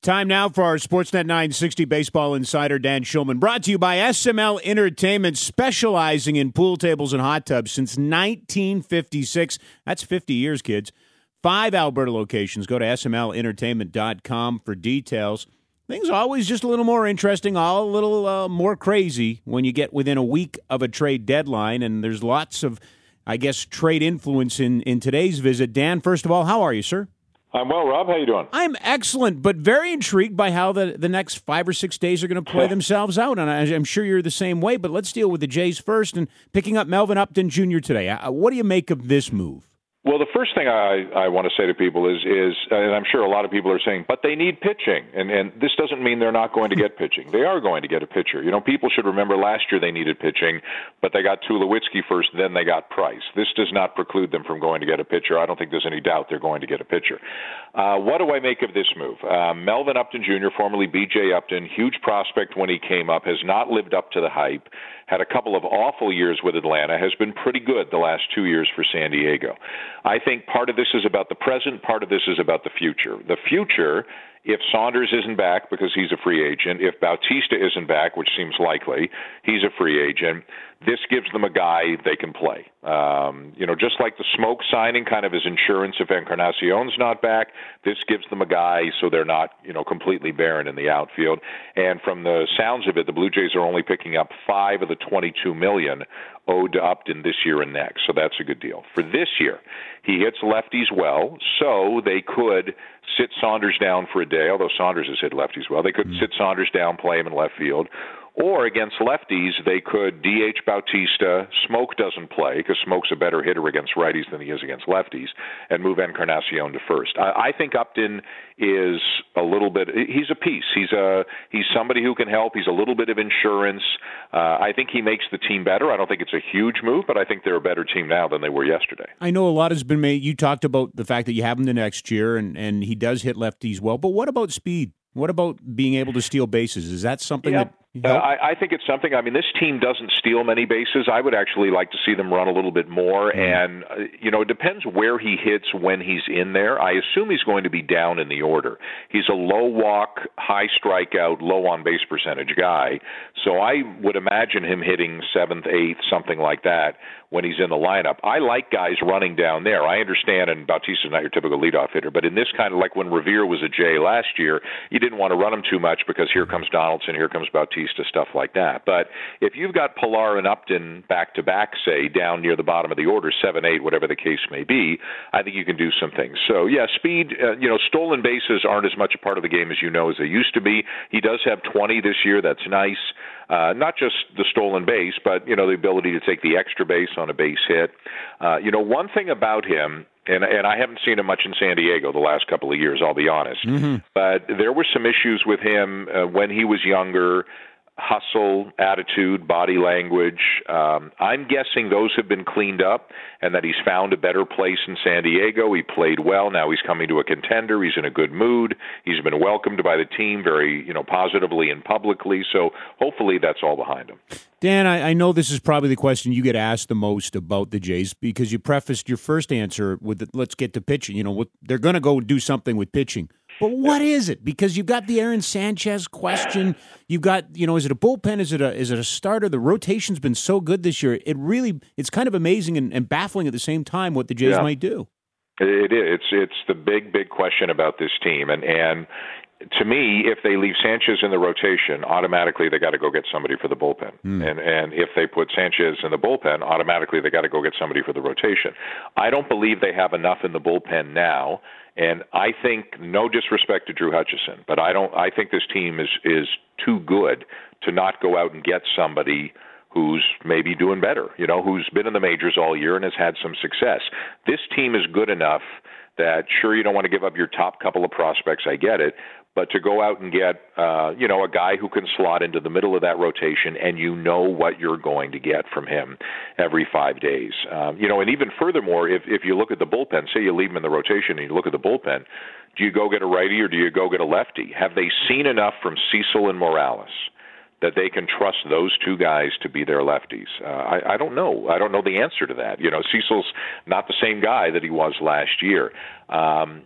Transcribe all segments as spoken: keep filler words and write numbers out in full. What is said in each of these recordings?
Time now for our Sportsnet nine sixty Baseball Insider, Dan Shulman. Brought to you by S M L Entertainment, specializing in pool tables and hot tubs since nineteen fifty-six. That's fifty years, kids. Five Alberta locations. Go to S M L entertainment dot com for details. Things are always just a little more interesting, all a little uh, more crazy when you get within a week of a trade deadline, and there's lots of, I guess, trade influence in, in today's visit. Dan, first of all, how are you, sir? I'm well, Rob. How you doing? I'm excellent, but very intrigued by how the, the next five or six days are going to play themselves out, and I, I'm sure you're the same way, but let's deal with the Jays first, and picking up Melvin Upton Junior today. Uh, what do you make of this move? Well, the first thing I, I want to say to people is, is, and I'm sure a lot of people are saying, but they need pitching. And, and this doesn't mean they're not going to get pitching. They are going to get a pitcher. You know, people should remember last year they needed pitching, but they got Tulowitzki first, then they got Price. This does not preclude them from going to get a pitcher. I don't think there's any doubt they're going to get a pitcher. Uh, what do I make of this move? Uh, Melvin Upton Junior, formerly B J Upton, huge prospect when he came up, has not lived up to the hype. Had a couple of awful years with Atlanta, has been pretty good the last two years for San Diego. I think part of this is about the present, part of this is about the future. The future, if Saunders isn't back because he's a free agent, if Bautista isn't back, which seems likely, he's a free agent, this gives them a guy they can play. Um, you know, just like the Smoke signing kind of is insurance if Encarnacion's not back, this gives them a guy so they're not, you know, completely barren in the outfield. And from the sounds of it, the Blue Jays are only picking up five of the twenty-two million dollars owed to Upton this year and next, so that's a good deal. For this year, he hits lefties well, so they could sit Saunders down for a day, although Saunders has hit lefties well. They could mm-hmm. sit Saunders down, play him in left field. Or against lefties, they could D H Bautista. Smoke doesn't play because Smoke's a better hitter against righties than he is against lefties, and move Encarnacion to first. I, I think Upton is a little bit. He's a piece. He's a he's somebody who can help. He's a little bit of insurance. Uh, I think he makes the team better. I don't think it's a huge move, but I think they're a better team now than they were yesterday. I know a lot has been made. You talked about the fact that you have him the next year, and and he does hit lefties well. But what about speed? What about being able to steal bases? Is that something yeah. that? Uh, I, I think it's something. I mean, this team doesn't steal many bases. I would actually like to see them run a little bit more. Mm. And, uh, you know, it depends where he hits when he's in there. I assume he's going to be down in the order. He's a low walk, high strikeout, low on base percentage guy. So I would imagine him hitting seventh, eighth, something like that when he's in the lineup. I like guys running down there. I understand, and Bautista's not your typical leadoff hitter, but in this kind of, like when Revere was a J last year, you didn't want to run him too much because here comes Donaldson, here comes Bautista, stuff like that. But if you've got Pilar and Upton back-to-back, say, down near the bottom of the order, seven, eight, whatever the case may be, I think you can do some things. So, yeah, speed, uh, you know, stolen bases aren't as much a part of the game as you know as they used to be. He does have twenty this year. That's nice. Uh, not just the stolen base, but, you know, the ability to take the extra base on a base hit. Uh, you know, one thing about him, and, and I haven't seen him much in San Diego the last couple of years, I'll be honest, mm-hmm. but there were some issues with him uh, when he was younger. Hustle, attitude, body language. Um, I'm guessing those have been cleaned up and that he's found a better place in San Diego. He played well. Now he's coming to a contender. He's in a good mood. He's been welcomed by the team very, you know, positively and publicly. So hopefully that's all behind him. Dan, I, I know this is probably the question you get asked the most about the Jays because you prefaced your first answer with the, let's get to pitching. You know, what, they're going to go do something with pitching. But what is it? Because you've got the Aaron Sanchez question. You've got, you know, is it a bullpen? Is it a is it a starter? The rotation's been so good this year. It really, it's kind of amazing and, and baffling at the same time what the Jays yeah. might do. It is. It's it's the big, big question about this team. And and to me, if they leave Sanchez in the rotation, automatically they got to go get somebody for the bullpen. Mm. And and if they put Sanchez in the bullpen, automatically they got to go get somebody for the rotation. I don't believe they have enough in the bullpen now. And I think, no disrespect to Drew Hutchison, but I don't. I think this team is is too good to not go out and get somebody who's maybe doing better, you know, who's been in the majors all year and has had some success. This team is good enough that, sure, you don't want to give up your top couple of prospects, I get it, but to go out and get, uh, you know, a guy who can slot into the middle of that rotation and you know what you're going to get from him every five days. Um, you know, and even furthermore, if, if you look at the bullpen, say you leave him in the rotation and you look at the bullpen, do you go get a righty or do you go get a lefty? Have they seen enough from Cecil and Morales that they can trust those two guys to be their lefties? Uh, I, I don't know. I don't know the answer to that. You know, Cecil's not the same guy that he was last year. Um,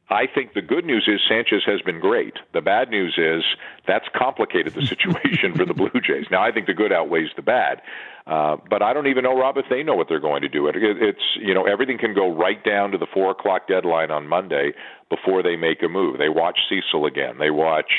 I think the good news is Sanchez has been great. The bad news is that's complicated the situation for the Blue Jays. Now, I think the good outweighs the bad. Uh, but I don't even know, Rob, if they know what they're going to do. It, it's, you know, everything can go right down to the four o'clock deadline on Monday before they make a move. They watch Cecil again. They watch,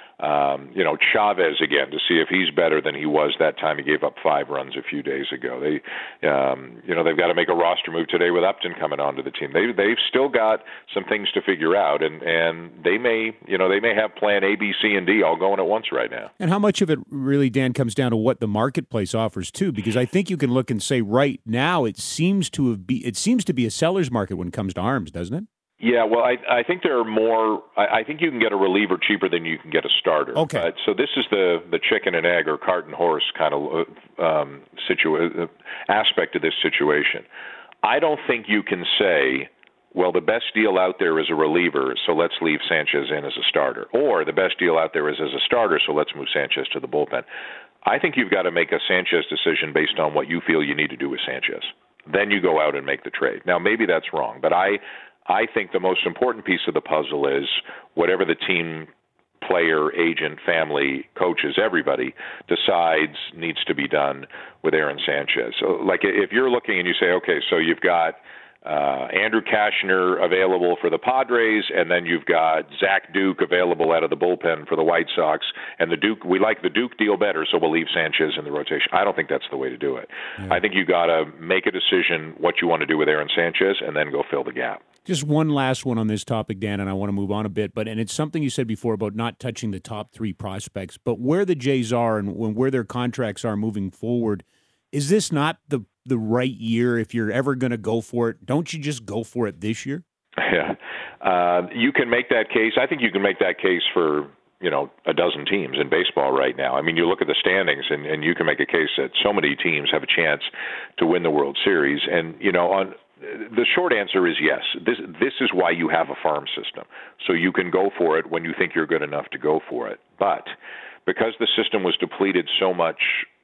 um, you know, Chavez again to see if he's better than he was that time he gave up five runs a few days ago. They, um, you know, they've got to make a roster move today with Upton coming onto the team. They, they've still got some things to figure out, and, and they may, you know, they may have plan A, B, C, and D all going at once right now. And how much of it really, Dan, comes down to what the marketplace offers too? Because I think you can look and say right now it seems to have be it seems to be a seller's market when it comes to arms, doesn't it? Yeah, well, I, I think there are more. I, I think you can get a reliever cheaper than you can get a starter. Okay. Uh, so this is the the chicken and egg or cart and horse kind of um, situa- aspect of this situation. I don't think you can say, well, the best deal out there is a reliever, so let's leave Sanchez in as a starter. Or the best deal out there is as a starter, so let's move Sanchez to the bullpen. I think you've got to make a Sanchez decision based on what you feel you need to do with Sanchez. Then you go out and make the trade. Now, maybe that's wrong, but I I think the most important piece of the puzzle is whatever the team, player, agent, family, coaches, everybody decides needs to be done with Aaron Sanchez. So, like, if you're looking and you say, okay, so you've got Uh, Andrew Cashner available for the Padres, and then you've got Zach Duke available out of the bullpen for the White Sox. And the Duke, we like the Duke deal better, so we'll leave Sanchez in the rotation. I don't think that's the way to do it. Yeah. I think you got to make a decision what you want to do with Aaron Sanchez, and then go fill the gap. Just one last one on this topic, Dan, and I want to move on a bit. But and it's something you said before about not touching the top three prospects, but where the Jays are and where their contracts are moving forward. Is this not the the right year if you're ever going to go for it? Don't you just go for it this year? Yeah, uh, you can make that case. I think you can make that case for, you know, a dozen teams in baseball right now. I mean, you look at the standings, and, and you can make a case that so many teams have a chance to win the World Series. And, you know, on the short answer is yes. This this is why you have a farm system, so you can go for it when you think you're good enough to go for it. But because the system was depleted so much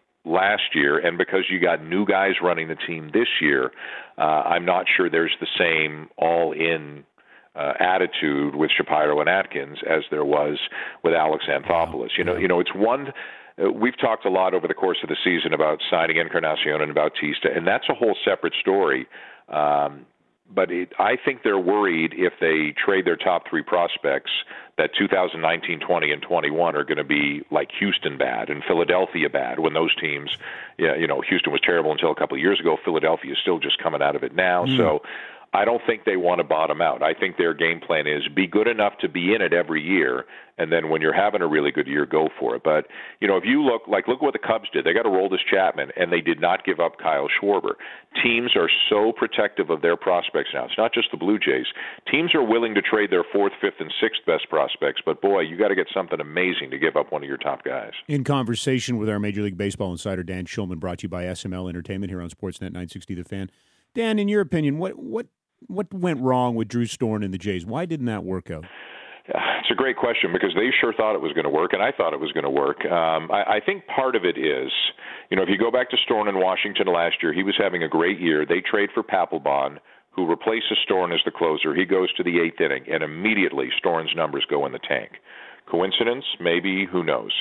last year, and because you got new guys running the team this year, uh, I'm not sure there's the same all-in uh, attitude with Shapiro and Atkins as there was with Alex Anthopoulos. You know, you know, it's one. Uh, we've talked a lot over the course of the season about signing Encarnacion and Bautista, and that's a whole separate story. Um, But it, I think they're worried if they trade their top three prospects that two thousand nineteen, twenty, and twenty-one are going to be like Houston bad and Philadelphia bad when those teams, yeah, you know, Houston was terrible until a couple of years ago. Philadelphia is still just coming out of it now. Mm. So I don't think they want to bottom out. I think their game plan is be good enough to be in it every year, and then when you're having a really good year, go for it. But, you know, if you look, like, look what the Cubs did. They got Aroldis Chapman, and they did not give up Kyle Schwarber. Teams are so protective of their prospects now. It's not just the Blue Jays. Teams are willing to trade their fourth, fifth, and sixth best prospects, but, boy, you got to get something amazing to give up one of your top guys. In conversation with our Major League Baseball insider, Dan Shulman, brought to you by S M L Entertainment here on Sportsnet nine sixty The Fan. Dan, in your opinion, what what What went wrong with Drew Storen and the Jays? Why didn't that work out? It's a great question because they sure thought it was going to work, and I thought it was going to work. Um, I, I think part of it is, you know, if you go back to Storen in Washington last year, he was having a great year. They trade for Papelbon, who replaces Storen as the closer. He goes to the eighth inning, and immediately Storen's numbers go in the tank. Coincidence? Maybe. Who knows?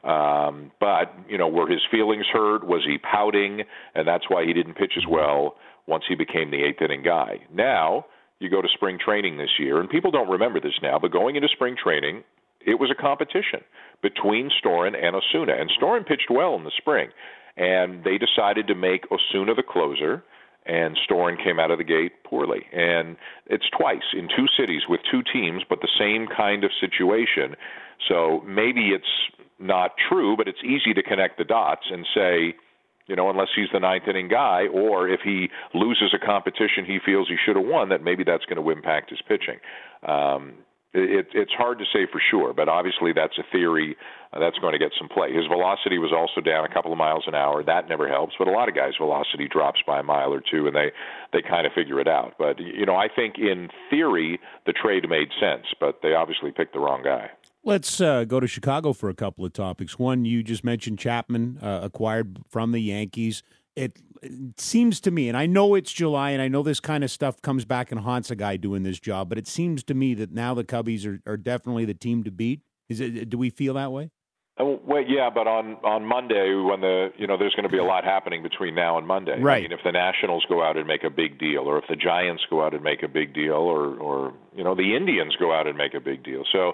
Um, but, you know, were his feelings hurt? Was he pouting? And that's why he didn't pitch as well once he became the eighth inning guy. Now, you go to spring training this year, and people don't remember this now, but going into spring training, it was a competition between Storen and Osuna. And Storen pitched well in the spring, and they decided to make Osuna the closer, and Storen came out of the gate poorly. And it's twice in two cities with two teams, but the same kind of situation. So maybe it's not true, but it's easy to connect the dots and say, you know, unless he's the ninth inning guy, or if he loses a competition he feels he should have won, that maybe that's going to impact his pitching. Um, it, it's hard to say for sure, but obviously that's a theory uh, that's going to get some play. His velocity was also down a couple of miles an hour. That never helps, but a lot of guys' velocity drops by a mile or two, and they, they kind of figure it out. But, you know, I think in theory the trade made sense, but they obviously picked the wrong guy. Let's uh, go to Chicago for a couple of topics. One, you just mentioned Chapman, uh, acquired from the Yankees. It it seems to me, and I know it's July, and I know this kind of stuff comes back and haunts a guy doing this job, but it seems to me that now the Cubbies are, are definitely the team to beat. Is it? Do we feel that way? Oh, well, yeah, but on, on Monday, when the you know, there's going to be a lot happening between now and Monday. Right. I mean, if the Nationals go out and make a big deal, or if the Giants go out and make a big deal, or, or you know, the Indians go out and make a big deal. So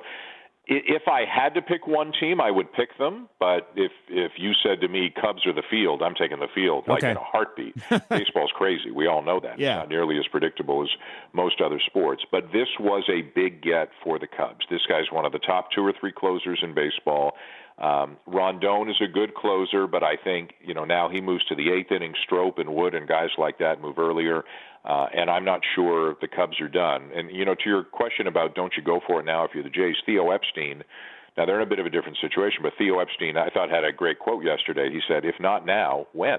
if I had to pick one team, I would pick them. But if if you said to me, Cubs or the field, I'm taking the field like okay. in a heartbeat. Baseball's crazy. We all know that. Yeah. It's not nearly as predictable as most other sports. But this was a big get for the Cubs. This guy's one of the top two or three closers in baseball. Um, Rondon is a good closer, but I think, you know, now he moves to the eighth inning. Strop and Wood and guys like that move earlier. Uh, and I'm not sure the Cubs are done. And, you know, to your question about don't you go for it now if you're the Jays, Theo Epstein, now they're in a bit of a different situation, but Theo Epstein, I thought, had a great quote yesterday. He said, if not now, when?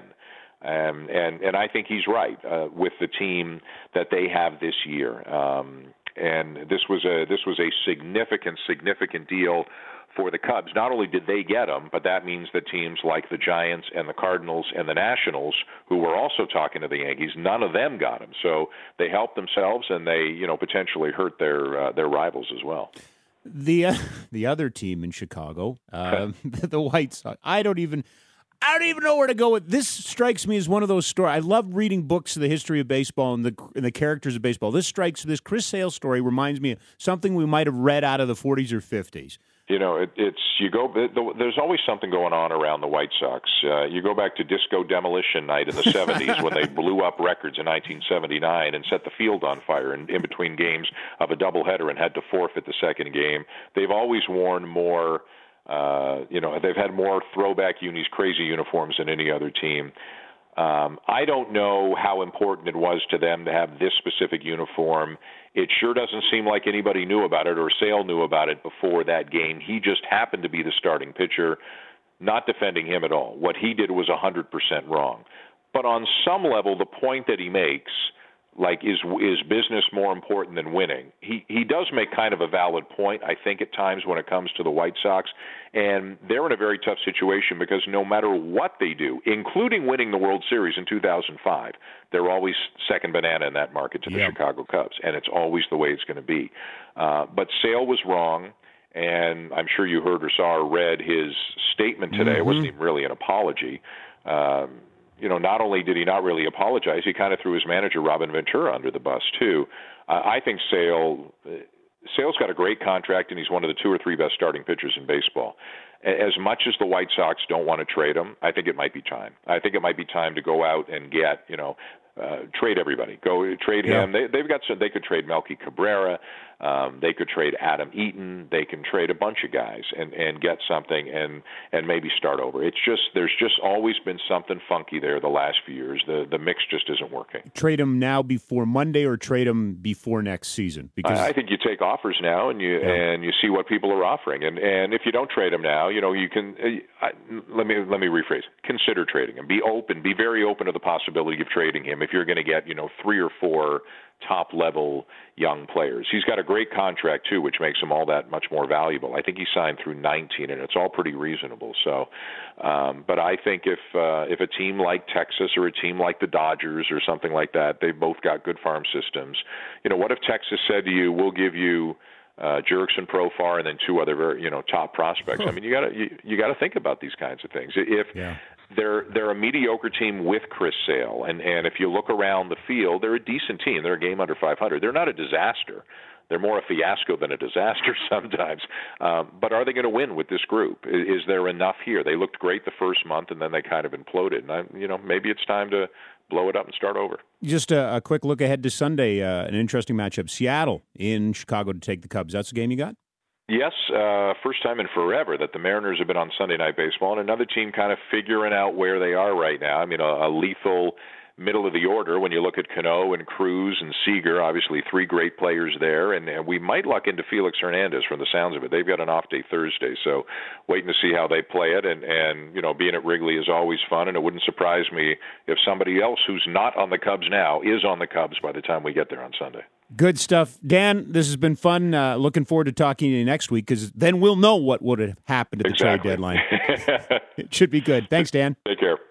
Um, and, and I think he's right uh, with the team that they have this year. Um, and this was a this was a significant, significant deal for the Cubs. Not only did they get him, but that means that teams like the Giants and the Cardinals and the Nationals, who were also talking to the Yankees, none of them got him. So they helped themselves, and they, you know, potentially hurt their uh, their rivals as well. The uh, the other team in Chicago, uh, the White Sox. I don't even. I don't even know where to go with this. Strikes me as one of those stories. I love reading books of the history of baseball and the and the characters of baseball. This strikes this Chris Sale story reminds me of something we might have read out of the forties or fifties. You know, it, it's you go. There's always something going on around the White Sox. Uh, you go back to Disco Demolition Night in the seventies when they blew up records in nineteen seventy-nine and set the field on fire in, in between games of a doubleheader and had to forfeit the second game. They've always worn more. Uh, you know, they've had more throwback unis, crazy uniforms than any other team. Um, I don't know how important it was to them to have this specific uniform. It sure doesn't seem like anybody knew about it or Sale knew about it before that game. He just happened to be the starting pitcher, not defending him at all. What he did was one hundred percent wrong. But on some level, the point that he makes, like, is is business more important than winning? He he does make kind of a valid point, I think, at times when it comes to the White Sox. And they're in a very tough situation because no matter what they do, including winning the World Series in two thousand five, they're always second banana in that market to the yeah. Chicago Cubs, and it's always the way it's going to be. Uh, but Sale was wrong, and I'm sure you heard or saw or read his statement today. Mm-hmm. It wasn't even really an apology. Um, You know, not only did he not really apologize, he kind of threw his manager, Robin Ventura, under the bus, too. Uh, I think Sale, Sale's got a great contract, and he's one of the two or three best starting pitchers in baseball. As much as the White Sox don't want to trade him, I think it might be time. I think it might be time to go out and get, you know, uh, trade everybody. Go trade yeah. him. They, they've got some. They could trade Melky Cabrera. Um, they could trade Adam Eaton. They can trade a bunch of guys and, and get something and, and maybe start over. It's just there's just always been something funky there the last few years. The the mix just isn't working. Trade him now before Monday or trade him before next season? Because I, I think you take offers now and you yeah. and you see what people are offering. And and if you don't trade him now, you know you can. Uh, I, let me let me rephrase. Consider trading him. Be open. Be very open to the possibility of trading him if you're going to get you know three or four top-level young players. He's got a great contract, too, which makes him all that much more valuable. I think he signed through nineteen, and it's all pretty reasonable. So, um, but I think if uh, if a team like Texas or a team like the Dodgers or something like that, they've both got good farm systems. You know, what if Texas said to you, we'll give you uh, Jurickson, Profar, and then two other very, you know, top prospects? Huh. I mean, you got to you, you got to think about these kinds of things. If yeah. They're they're a mediocre team with Chris Sale, and and if you look around the field, they're a decent team. They're a game under five hundred. They're not a disaster. They're more a fiasco than a disaster sometimes. Um, but are they going to win with this group? Is, is there enough here? They looked great the first month, and then they kind of imploded. And I, you know, maybe it's time to blow it up and start over. Just a, a quick look ahead to Sunday. Uh, an interesting matchup: Seattle in Chicago to take the Cubs. That's the game you got. Yes, uh, first time in forever that the Mariners have been on Sunday Night Baseball, and another team kind of figuring out where they are right now. I mean, a, a lethal middle of the order when you look at Cano and Cruz and Seager, obviously three great players there, and, and we might luck into Felix Hernandez from the sounds of it. They've got an off day Thursday, so waiting to see how they play it, and, and you know, being at Wrigley is always fun, and it wouldn't surprise me if somebody else who's not on the Cubs now is on the Cubs by the time we get there on Sunday. Good stuff. Dan, this has been fun. Uh, looking forward to talking to you next week because then we'll know what would have happened at the exactly. trade deadline. It should be good. Thanks, Dan. Take care.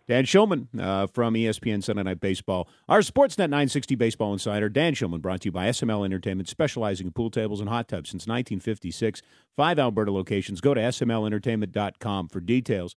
Dan Shulman uh, from E S P N Sunday Night Baseball. Our Sportsnet nine sixty Baseball Insider, Dan Shulman, brought to you by S M L Entertainment, specializing in pool tables and hot tubs since nineteen fifty-six. Five Alberta locations. Go to S M L entertainment dot com for details.